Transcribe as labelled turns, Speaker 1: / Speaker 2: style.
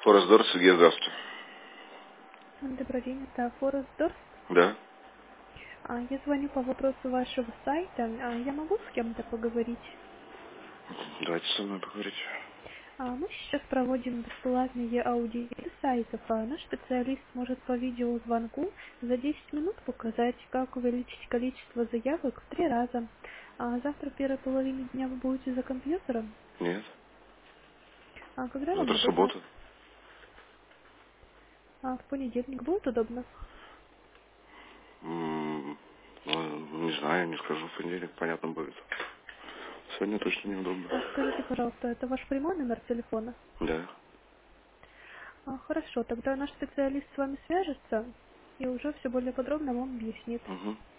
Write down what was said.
Speaker 1: Форестдор, Сергей, здравствуйте.
Speaker 2: Добрый день, это Форестдор.
Speaker 1: Да.
Speaker 2: Я звоню по вопросу вашего сайта. Я могу с кем-то поговорить?
Speaker 1: Давайте со мной поговорите.
Speaker 2: Мы сейчас проводим бесплатные аудиты сайтов. Наш специалист может по видеозвонку за 10 минут показать, как увеличить количество заявок в 3 раза. Завтра в первой половине дня вы будете за компьютером?
Speaker 1: Нет.
Speaker 2: Когда вам
Speaker 1: Завтра
Speaker 2: удобно?
Speaker 1: суббота.
Speaker 2: В понедельник будет удобно?
Speaker 1: Не знаю, не скажу. В понедельник понятно будет. Сегодня точно неудобно.
Speaker 2: Скажите, пожалуйста, это ваш прямой номер телефона?
Speaker 1: Да.
Speaker 2: Хорошо, тогда наш специалист с вами свяжется и уже все более подробно вам объяснит.
Speaker 1: Угу.